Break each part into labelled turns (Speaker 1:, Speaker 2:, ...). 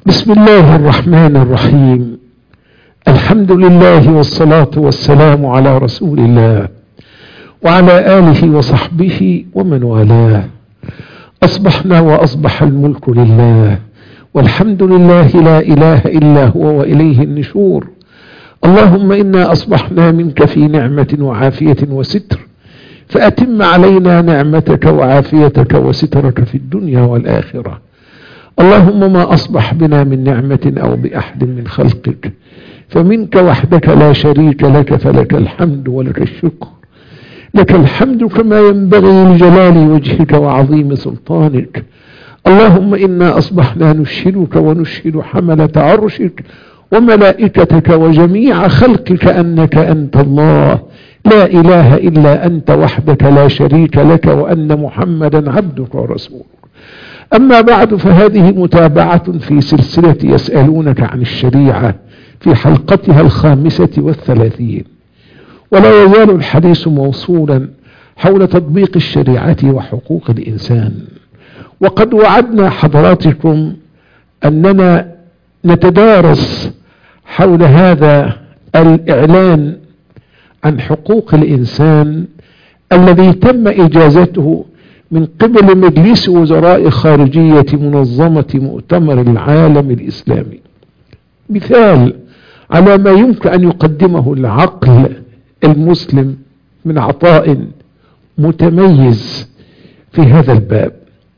Speaker 1: بسم الله الرحمن الرحيم. الحمد لله والصلاة والسلام على رسول الله وعلى آله وصحبه ومن والاه. أصبحنا وأصبح الملك لله، والحمد لله لا إله إلا هو وإليه النشور. اللهم إنا أصبحنا منك في نعمة وعافية وستر، فأتم علينا نعمتك وعافيتك وسترك في الدنيا والآخرة. اللهم ما أصبح بنا من نعمة أو بأحد من خلقك فمنك وحدك لا شريك لك، فلك الحمد ولك الشكر. لك الحمد كما ينبغي لجلال وجهك وعظيم سلطانك. اللهم إنا أصبحنا نشهدك ونشهد حملة عرشك وملائكتك وجميع خلقك أنك أنت الله لا إله إلا أنت وحدك لا شريك لك، وأن محمدا عبدك ورسولك. أما بعد، فهذه متابعة في سلسلة يسألونك عن الشريعة في حلقتها 35، ولا يزال الحديث موصولا حول تطبيق الشريعة وحقوق الإنسان. وقد وعدنا حضراتكم أننا نتدارس حول هذا الإعلان عن حقوق الإنسان الذي تم إجازته من قبل مجلس وزراء خارجية منظمة مؤتمر العالم الإسلامي، مثال على ما يمكن أن يقدمه العقل المسلم من عطاء متميز في هذا الباب.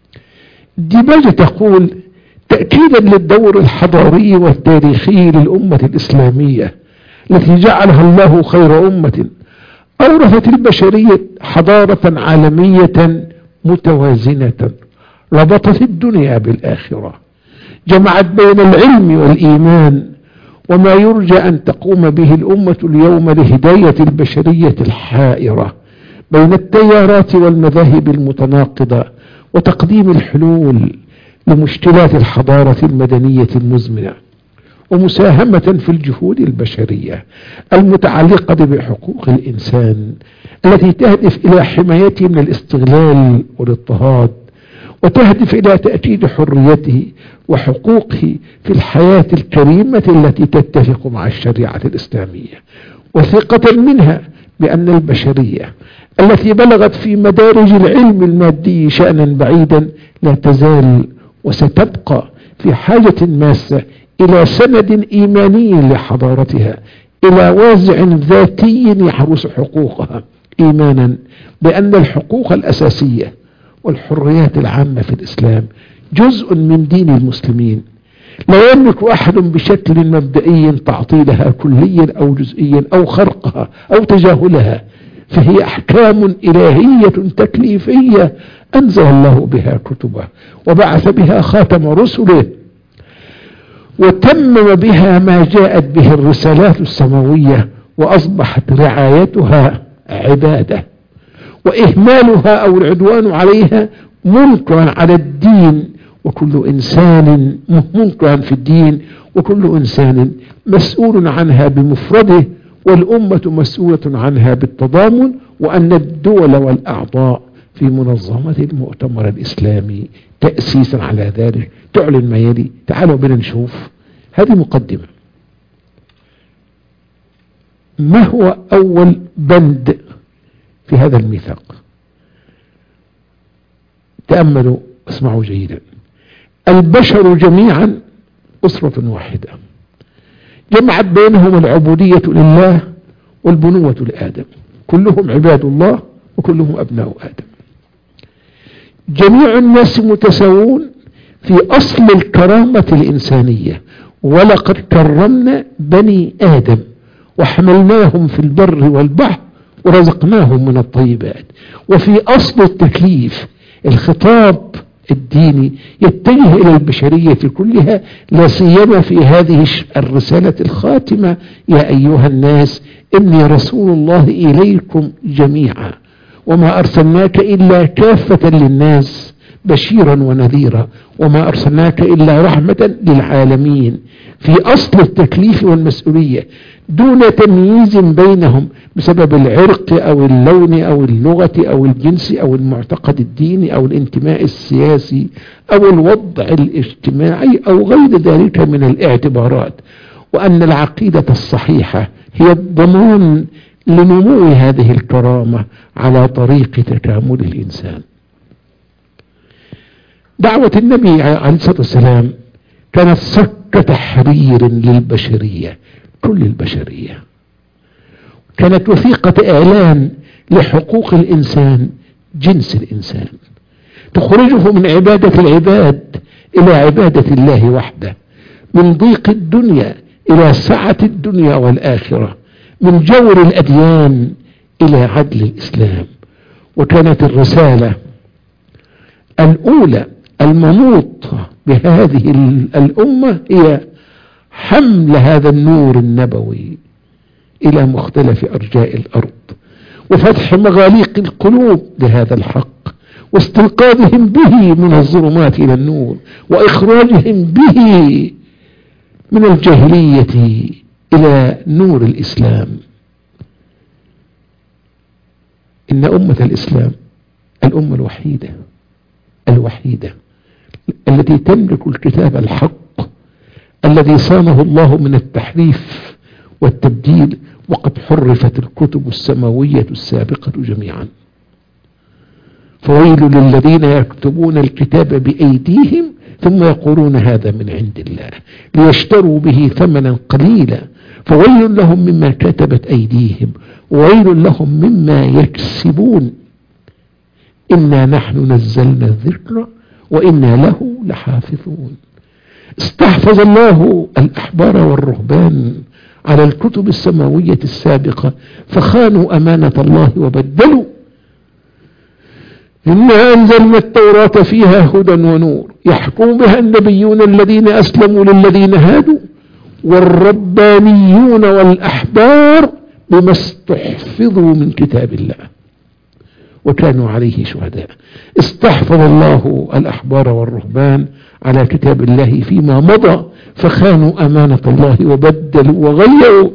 Speaker 1: ديباج تقول: تأكيدا للدور الحضاري والتاريخي للأمة الإسلامية التي جعلها الله خير أمة أورثت البشرية حضارة عالمية متوازنة ربطت الدنيا بالآخرة، جمعت بين العلم والإيمان وما يرجى أن تقوم به الأمة اليوم لهداية البشرية الحائرة بين التيارات والمذاهب المتناقضة، وتقديم الحلول لمشكلات الحضارة المدنية المزمنة، ومساهمة في الجهود البشرية المتعلقة بحقوق الإنسان التي تهدف إلى حمايته من الاستغلال والاضطهاد، وتهدف إلى تأكيد حريته وحقوقه في الحياة الكريمة التي تتفق مع الشريعة الإسلامية، وثقة منها بأن البشرية التي بلغت في مدارج العلم المادي شأنا بعيدا لا تزال وستبقى في حاجة ماسة إلى سند إيماني لحضارتها، إلى وازع ذاتي يحرس حقوقها، إيمانا بأن الحقوق الأساسية والحريات العامة في الإسلام جزء من دين المسلمين، لا يملك أحد بشكل مبدئي تعطيلها كليا أو جزئيا أو خرقها أو تجاهلها، فهي أحكام إلهية تكليفية أنزل الله بها كتبه وبعث بها خاتم رسله، وتمم بها ما جاءت به الرسالات السماوية، وأصبحت رعايتها عبادة، وإهمالها أو العدوان عليها منكرا على الدين، وكل إنسان منكرا في الدين، وكل إنسان مسؤول عنها بمفرده، والأمة مسؤولة عنها بالتضامن، وأن الدول والأعضاء في منظمة المؤتمر الإسلامي تأسيسا على ذلك تعلن ما يلي. تعالوا بنا نشوف هذه مقدمة. ما هو أول بند في هذا الميثاق؟ تأملوا اسمعوا جيدا. البشر جميعا أسرة واحدة جمعت بينهم العبودية لله والبنوة لآدم، كلهم عباد الله وكلهم أبناء آدم. جميع الناس متساوون في أصل الكرامة الإنسانية، ولقد كرمنا بني آدم وحملناهم في البر والبحر ورزقناهم من الطيبات. وفي أصل التكليف الخطاب الديني يتجه إلى البشرية كلها، لا سيما في هذه الرسالة الخاتمة: يا أيها الناس إني رسول الله إليكم جميعا وما أرسلناك إلا كافة للناس بشيرا ونذيرا وما أرسلناك إلا رحمة للعالمين، في أصل التكليف والمسؤولية دون تمييز بينهم بسبب العرق أو اللون أو اللغة أو الجنس أو المعتقد الديني أو الانتماء السياسي أو الوضع الاجتماعي أو غير ذلك من الاعتبارات، وأن العقيدة الصحيحة هي الضمان لنمو هذه الكرامة على طريق تكامل الإنسان. دعوة النبي عليه الصلاة والسلام كانت صك تحرير للبشرية، كل البشرية، كانت وثيقة إعلان لحقوق الإنسان، جنس الإنسان، تخرجه من عبادة العباد إلى عبادة الله وحده، من ضيق الدنيا إلى سعة الدنيا والآخرة، من جور الأديان إلى عدل الإسلام. وكانت الرسالة الأولى المنوط بهذه الأمة هي حمل هذا النور النبوي إلى مختلف أرجاء الأرض، وفتح مغاليق القلوب لهذا الحق، واستنقاذهم به من الظلمات إلى النور، وإخراجهم به من الجاهلية إلى نور الإسلام. إن أمة الإسلام الأمة الوحيدة التي تملك الكتاب الحق الذي صانه الله من التحريف والتبديل، وقد حرفت الكتب السماوية السابقة جميعا. فويل للذين يكتبون الكتاب بأيديهم ثم يقولون هذا من عند الله ليشتروا به ثمنا قليلا، فويل لهم مما كتبت أيديهم وويل لهم مما يكسبون. إنا نحن نزلنا الذكر وإنا له لحافظون. استحفظ الله الأحبار والرهبان على الكتب السماوية السابقة فخانوا أمانة الله وبدلوا. إنا أنزلنا التوراة فيها هدى ونور يحكم بها النبيون الذين أسلموا للذين هادوا والربانيون والأحبار بما استحفظوا من كتاب الله وكانوا عليه شهداء. استحفظ الله الأحبار والرهبان على كتاب الله فيما مضى فخانوا أمانة الله وبدلوا وغيروا.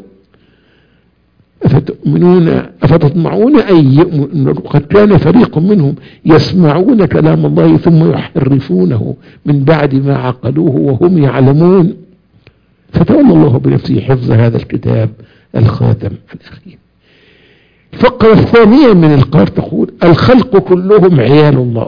Speaker 1: أفتطمعون أن يؤمنوا؟ قد كان فريق منهم يسمعون كلام الله ثم يحرفونه من بعد ما عقلوه وهم يعلمون. فتولى الله بنفسه حفظ هذا الكتاب الخاتم الأخير. الفقرة الثانية من القار تقول الخلق كلهم عيال الله،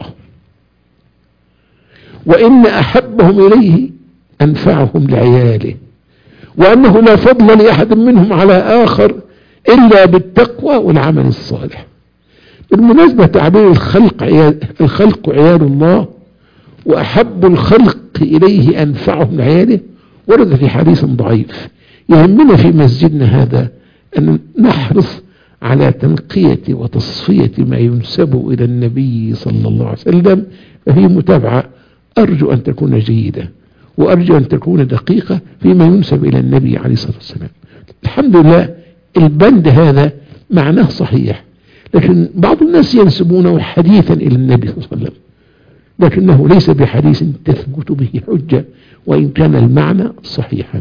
Speaker 1: وإن أحبهم إليه أنفعهم لعياله، وأنه لا فضل لأحد منهم على آخر إلا بالتقوى والعمل الصالح. بالمناسبة تعبير الخلق عيال الله وأحب الخلق إليه أنفعهم لعياله ورد في حديث ضعيف. يهمنا في مسجدنا هذا أن نحرص على تنقية وتصفية ما ينسب إلى النبي صلى الله عليه وسلم، فهي متابعة أرجو أن تكون جيدة وأرجو أن تكون دقيقة فيما ينسب إلى النبي عليه الصلاة والسلام. الحمد لله البند هذا معناه صحيح، لكن بعض الناس ينسبونه حديثا إلى النبي صلى الله عليه وسلم لكنه ليس بحديث تثبت به حجة وإن كان المعنى صحيحا.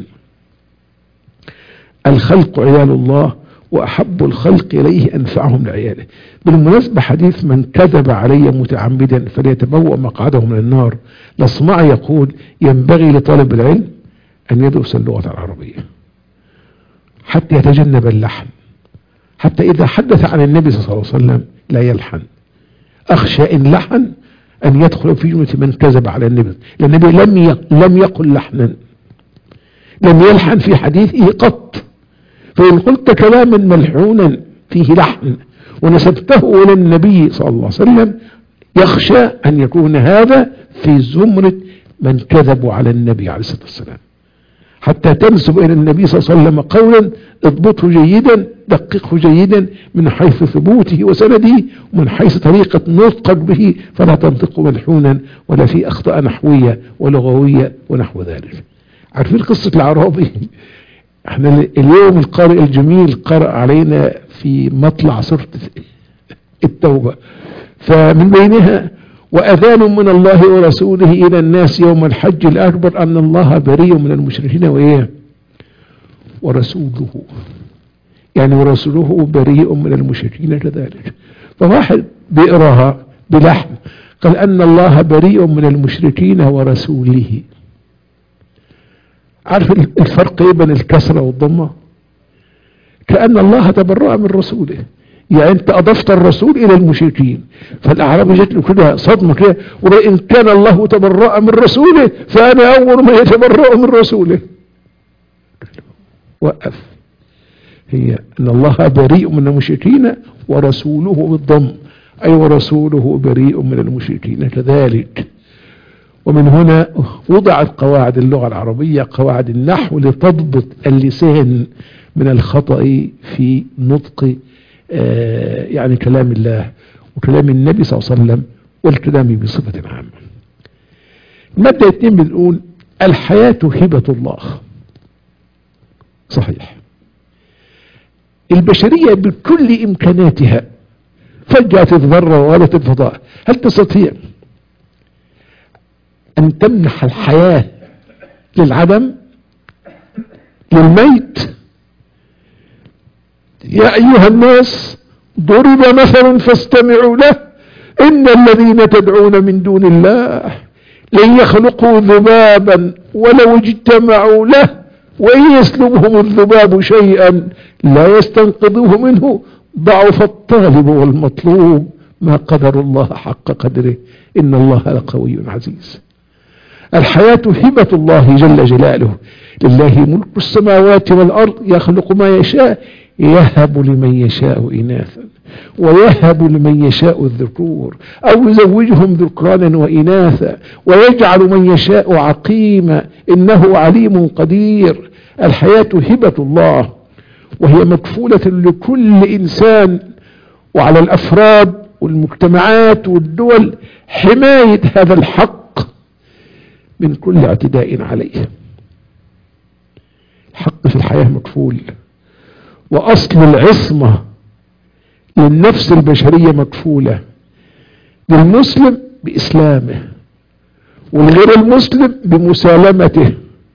Speaker 1: الخلق عيال الله وأحب الخلق إليه أنفعهم لعياله. بالمناسبة حديث من كذب علي متعمدا فليتبوأ مقعده من النار، الأصمعي يقول ينبغي لطالب العلم أن يدرس اللغة العربية حتى يتجنب اللحن، حتى إذا حدث عن النبي صلى الله عليه وسلم لا يلحن. أخشى إن لحن أن يدخل في جملة من كذب على النبي، لأن النبي لم يقل لحنا، لم يلحن في حديثه قط. فإن قلت كلاما ملحونا فيه لحن ونسبته إلى النبي صلى الله عليه وسلم يخشى أن يكون هذا في زمرة من كذبوا على النبي عليه الصلاة والسلام. حتى تنسب إلى النبي صلى الله عليه وسلم قولا اضبطه جيدا، دققه جيدا من حيث ثبوته وسنده ومن حيث طريقة نطقك به، فلا تنطق ملحونا ولا في أخطاء نحوية ولغوية ونحو ذلك. عارفين قصة الأعرابي؟ احنا اليوم القارئ الجميل قرأ علينا في مطلع سورة التوبة، فمن بينها وأذان من الله ورسوله إلى الناس يوم الحج الأكبر أن الله بريء من المشركين وإيه ورسوله، يعني ورسوله بريء من المشركين كذلك. فواحد بيقراها بلحم قال أن الله بريء من المشركين ورسوله. عارف الفرق ايه بين الكسرة والضمة؟ كأن الله تبرأ من رسوله، يعني انت اضفت الرسول الى المشركين، فالاعرابي جت له كده صدمه كده، وإن كان الله تبرأ من رسوله فانا اول من يتبرأ من رسوله. وقف، هي ان الله بريء من المشركين ورسوله بالضم، اي ورسوله بريء من المشركين كذلك. ومن هنا وضعت قواعد اللغة العربية، قواعد النحو، لتضبط اللسان من الخطأ في نطق يعني كلام الله وكلام النبي صلى الله عليه وسلم والكلام بصفة عامة. المادة 2 بنقول الحياة هبة الله. صحيح، البشرية بكل إمكاناتها فجأة الذرة وغالة الفضاء، هل تستطيع أن تمنح الحياة للعدم للميت؟ يا أيها الناس ضرب مثل فاستمعوا له إن الذين تدعون من دون الله لن يخلقوا ذبابا ولو اجتمعوا له وإن يسلبهم الذباب شيئا لا يستنقذوه منه ضعف الطالب والمطلوب ما قدر الله حق قدره إن الله لقوي عزيز. الحياة هبة الله جل جلاله، لله ملك السماوات والأرض يخلق ما يشاء يهب لمن يشاء إناثا ويهب لمن يشاء الذكور أو يزوجهم ذكرانا وإناثا ويجعل من يشاء عقيما إنه عليم قدير. الحياة هبة الله، وهي مكفولة لكل إنسان وعلى الأفراد والمجتمعات والدول حماية هذا الحق من كل اعتداء عليه. الحق في الحياة مكفول، وأصل العصمة للنفس البشرية مكفولة، للمسلم بإسلامه والغير المسلم بمسالمته.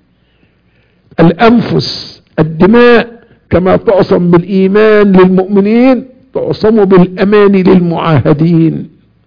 Speaker 1: الأنفس الدماء كما تعصم بالإيمان للمؤمنين تعصم بالأمان للمعاهدين،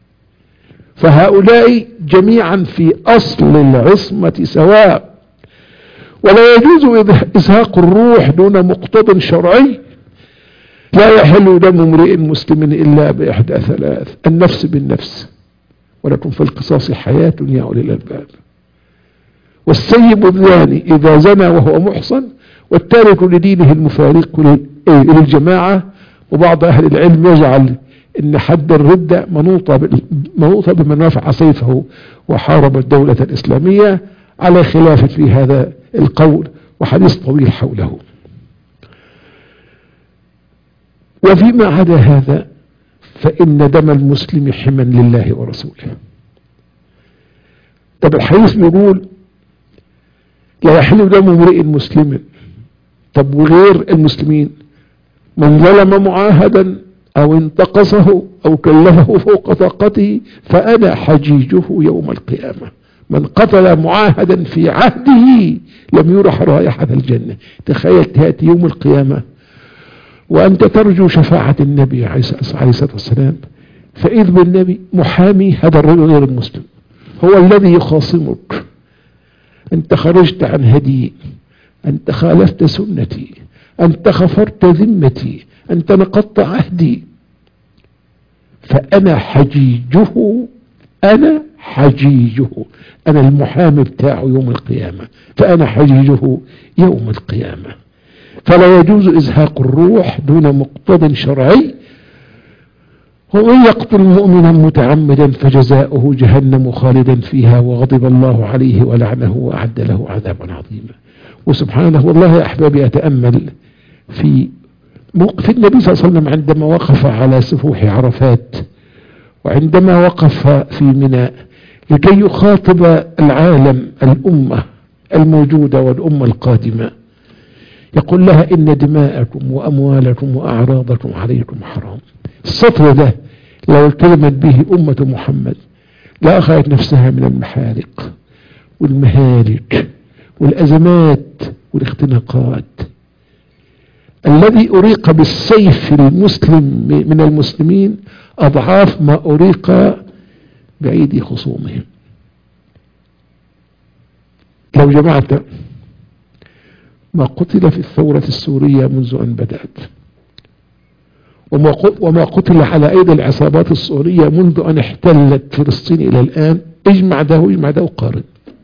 Speaker 1: فهؤلاء جميعا في أصل العصمة سواء. ولا يجوز إزهاق الروح دون مقتضى شرعي. لا يحل دم امرئ مسلم إلا بإحدى ثلاث: النفس بالنفس، ولكم في القصاص حياة يا أولي الألباب، والسيب الزاني إذا زنى وهو محصن، والتارك لدينه المفارق للجماعة. وبعض أهل العلم يجعل إن حد الردة منوطة بمن رفع سيفه وحارب الدولة الإسلامية، على خلاف في هذا القول وحديث طويل حوله. وفيما عدا هذا فإن دم المسلم حما لله ورسوله. طب الحديث بيقول لا يحل دم امرئ مسلم، طب وغير المسلمين من ظلم معاهدا أو انتقصه أو كلفه فوق طاقته فأنا حجيجه يوم القيامة. من قتل معاهدا في عهده لم يرح رائحة الجنة. تخيل تأتي يوم القيامة وأنت ترجو شفاعة النبي عليه الصلاة والسلام، فإذ بالنبي محامي هذا الرجل غير المسلم هو الذي يخاصمك: أنت خرجت عن هدي، أنت خالفت سنتي، أنت خفرت ذمتي، أنت نقضت عهدي، فأنا حجيجه، أنا حجيجه، أنا المحامي بتاعه يوم القيامة، فأنا حجيجه يوم القيامة. فلا يجوز إزهاق الروح دون مقتضى شرعي. ومن يقتل مؤمنا متعمدا فجزاؤه جهنم خالدا فيها وغضب الله عليه ولعنه وأعد له عذابا عظيما. وسبحانه والله يا أحبابي أتأمل في موقف النبي صلى الله عليه وسلم عندما وقف على سفوح عرفات، وعندما وقف في منى لكي يخاطب العالم، الأمة الموجودة والأمة القادمة، يقول لها إن دماءكم وأموالكم وأعراضكم عليكم حرام. السطر ده لو التزمت به أمة محمد لا أخذت نفسها من المحارق والمهالك والأزمات والاختناقات. الذي أريق بالسيف المسلم من المسلمين أضعاف ما أريق بأيدي خصومهم. لو جمعت ما قتل في الثورة السورية منذ أن بدأت وما قتل على أيدي العصابات السورية منذ أن احتلت فلسطين إلى الآن، اجمع ده واجمع ده وقارن،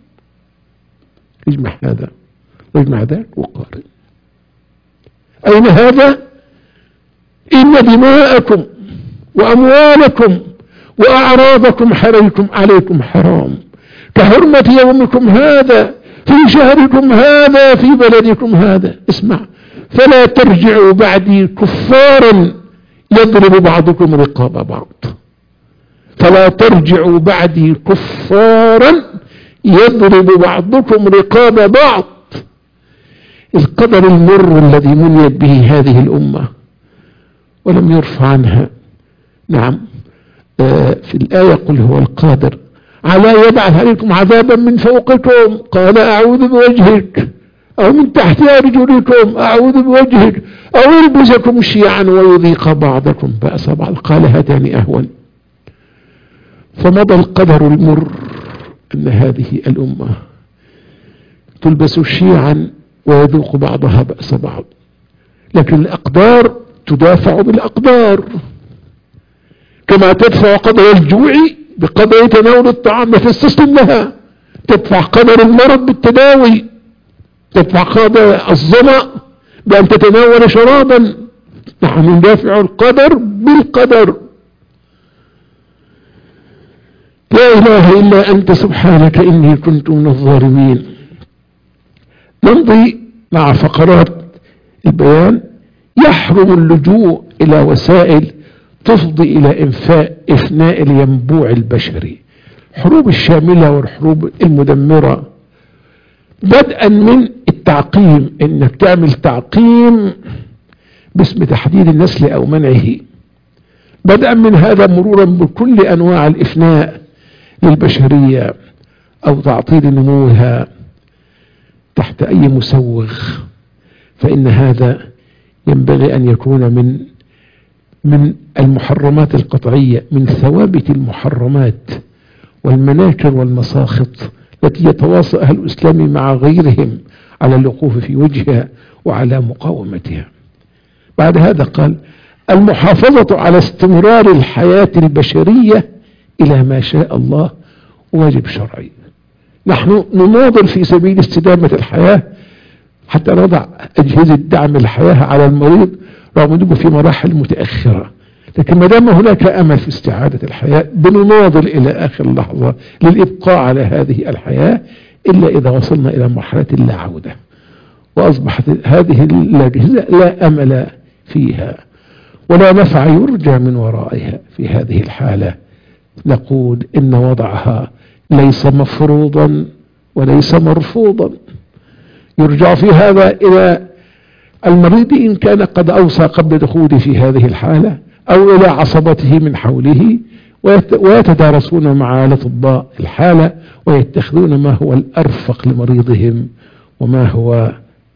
Speaker 1: اجمع هذا واجمع ذاك وقارن. أين هذا؟ إن دماءكم وأموالكم وأعراضكم عليكم حرام كحرمة يومكم هذا في شهركم هذا في بلدكم هذا. اسمع، فلا ترجعوا بعدي كفارا يضرب بعضكم رقاب بعض. فلا ترجعوا بعدي كفارا يضرب بعضكم رقاب بعض. القدر المر الذي منيت به هذه الأمة ولم يرفع عنها. نعم، في الآية قل هو القادر على يبعث عليكم عذابا من فوقكم قال أعوذ بوجهك، أو من تحت أرجلكم أعوذ بوجهك، أو يلبسكم شيعا ويذيق بعضكم بأس بعض، قال هاتان أهون. فمضى القدر المر أن هذه الأمة تلبس شيعا ويذوق بعضها بأس بعض، لكن الأقدار تدافع بالأقدار، كما تدفع قدر الجوع بقدر تناول الطعام فتستسلم لها، تدفع قدر المرض بالتداوي، تدفع قدر الظمأ بأن تتناول شرابا. نحن ندافع القدر بالقدر. لا إله إلا أنت سبحانك إني كنت من الظالمين. نمضي مع فقرات البيان. يحرم اللجوء إلى وسائل تفضي إلى إفناء الينبوع البشري. حروب الشاملة والحروب المدمرة، بدءا من التعقيم، إنك تعمل تعقيم باسم تحديد النسل أو منعه، بدءا من هذا مرورا بكل أنواع الإفناء للبشرية أو تعطيل نموها تحت أي مسوغ، فإن هذا ينبغي أن يكون من المحرمات القطعية، من ثوابت المحرمات والمناكر والمساخط التي يتواصى أهل الإسلام مع غيرهم على الوقوف في وجهها وعلى مقاومتها. بعد هذا قال المحافظة على استمرار الحياة البشرية إلى ما شاء الله واجب شرعي. نحن نناضل في سبيل استدامة الحياة حتى نضع أجهزة دعم الحياة على المريض رغم أنه في مراحل متأخرة، لكن ما دام هناك أمل في استعادة الحياة بنناضل إلى آخر لحظة للإبقاء على هذه الحياة، إلا إذا وصلنا إلى مرحلة لا عودة وأصبحت هذه الأجهزة لا أمل فيها ولا نفع يرجى من ورائها. في هذه الحالة نقول إن وضعها ليس مفروضا وليس مرفوضا. يرجع في هذا إلى المريض إن كان قد أوصى قبل دخوله في هذه الحالة، أو إلى عصبته من حوله، ويتدارسون مع الأطباء الحالة ويتخذون ما هو الأرفق لمريضهم وما هو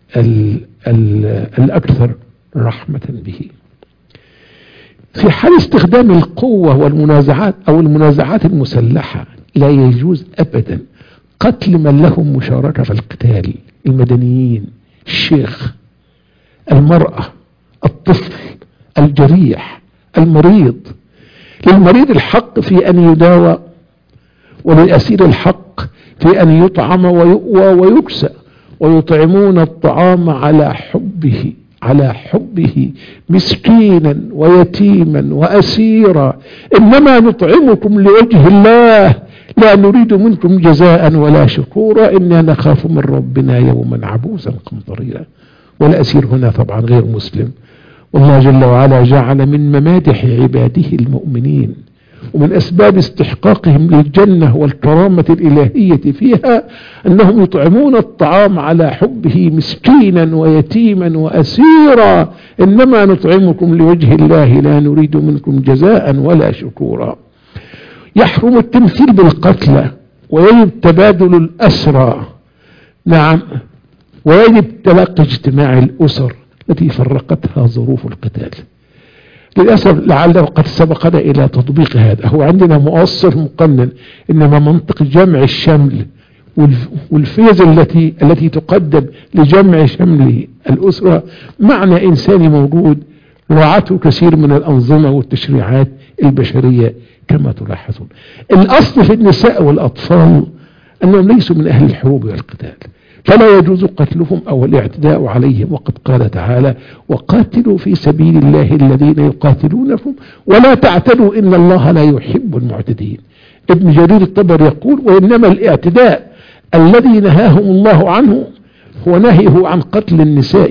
Speaker 1: الأكثر رحمة به. في حال استخدام القوة والمنازعات أو المنازعات المسلحة لا يجوز أبدا قتل من لهم مشاركة في القتال: المدنيين، الشيخ، المرأة، الطفل، الجريح، المريض. للمريض الحق في أن يداوى، وللأسير الحق في أن يطعم ويؤوى ويكسى، ويطعمون الطعام على حبه مسكينا ويتيما وأسيرا، إنما نطعمكم لوجه الله لا نريد منكم جزاء ولا شكورا إنا نخاف من ربنا يوما عبوسا قمطريرا. والأسير هنا طبعا غير مسلم، والله جل وعلا جعل من ممادح عباده المؤمنين ومن أسباب استحقاقهم للجنة والكرامة الإلهية فيها أنهم يطعمون الطعام على حبه مسكينا ويتيما وأسيرا، إنما نطعمكم لوجه الله لا نريد منكم جزاء ولا شكورا. يحرم التمثيل بالقتلى، ويجب تبادل الأسرى. نعم، ويجب تلقي اجتماع الأسر التي فرقتها ظروف القتال. للأسف لعله قد سبقنا إلى تطبيق هذا. هو عندنا مؤصل مقنن، إنما منطق جمع الشمل والفيز التي تقدم لجمع شمل الأسرة معنى إنساني موجود رعته كثير من الأنظمة والتشريعات البشرية كما تلاحظون. الأصل في النساء والأطفال أنهم ليسوا من أهل الحروب والقتال، فلا يجوز قتلهم أو الاعتداء عليهم. وقد قال تعالى: وقاتلوا في سبيل الله الذين يقاتلونكم ولا تعتدوا إن الله لا يحب المعتدين. ابن جرير الطبري يقول: وإنما الاعتداء الذي نهاهم الله عنه هو نهيه عن قتل النساء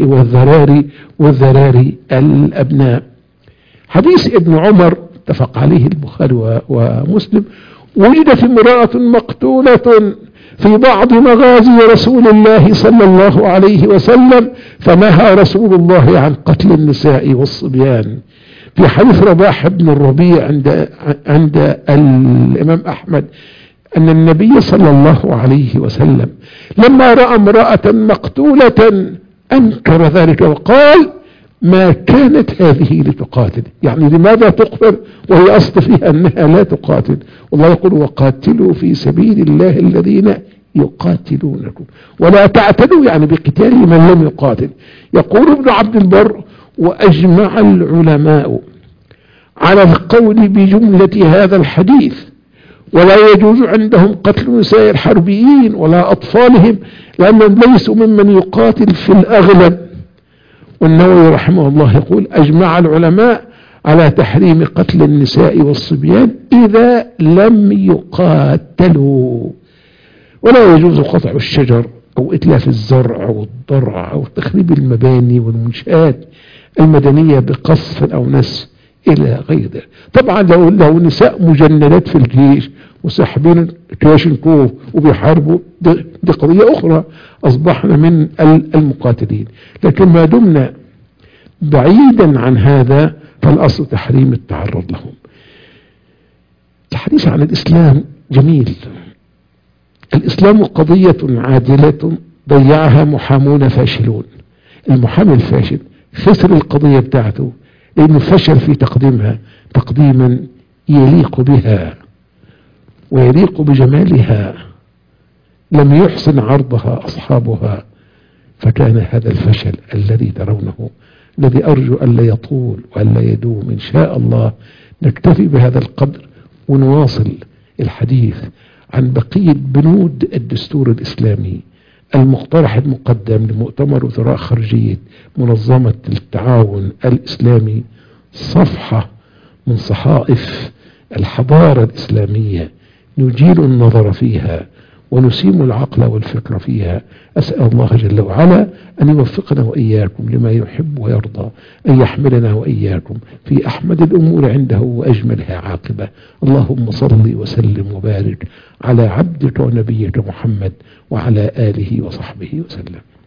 Speaker 1: والذراري الأبناء. حديث ابن عمر اتفق عليه البخاري ومسلم: وجدت امرأة مقتولة في بعض مغازي رسول الله صلى الله عليه وسلم فنهى رسول الله عن قتل النساء والصبيان. في حديث رباح بن الربيع عند الإمام أحمد أن النبي صلى الله عليه وسلم لما رأى امرأة مقتولة أنكر ذلك وقال: ما كانت هذه لتقاتل. يعني لماذا تقتل وهي أصل فيها أنها لا تقاتل؟ والله يقول: وقاتلوا في سبيل الله الذين يقاتلونكم ولا تعتدوا، يعني بقتال من لم يقاتل. يقول ابن عبد البر: وأجمع العلماء على القول بجملة هذا الحديث، ولا يجوز عندهم قتل نساء الحربيين ولا أطفالهم لأنهم ليسوا ممن يقاتل في الأغلب. والنووي رحمه الله يقول: أجمع العلماء على تحريم قتل النساء والصبيان إذا لم يقاتلوا، ولا يجوز قطع الشجر أو إتلاف الزرع أو الضرع أو تخريب المباني والمنشآت المدنية بقصف أو نسف إلى غير ذلك. طبعا لو نساء مجندات في الجيش وساحبين كلاشينكوف وبيحاربوا دي قضية أخرى، أصبحنا من المقاتلين. لكن ما دمنا بعيدا عن هذا فالأصل تحريم التعرض لهم. الحديث عن الإسلام جميل. الإسلام قضية عادلة ضيعها محامون فاشلون. المحامي الفاشل خسر القضية بتاعته لأنه فشل في تقديمها تقديما يليق بها ويليق بجمالها، لم يحسن عرضها أصحابها، فكان هذا الفشل الذي ترونه الذي أرجو أن لا يطول وأن لا يدوم. إن شاء الله نكتفي بهذا القدر ونواصل الحديث عن بقية بنود الدستور الإسلامي المقترح المقدم لمؤتمر وزراء خارجية منظمة التعاون الإسلامي، صفحة من صحائف الحضارة الإسلامية نجيل النظر فيها ونسيم العقل والفكر فيها. أسأل الله جل وعلا أن يوفقنا وإياكم لما يحب ويرضى، أن يحملنا وإياكم في أحمد الأمور عنده وأجملها عاقبة. اللهم صل وسلم وبارك على عبدك ونبيك محمد وعلى آله وصحبه وسلم.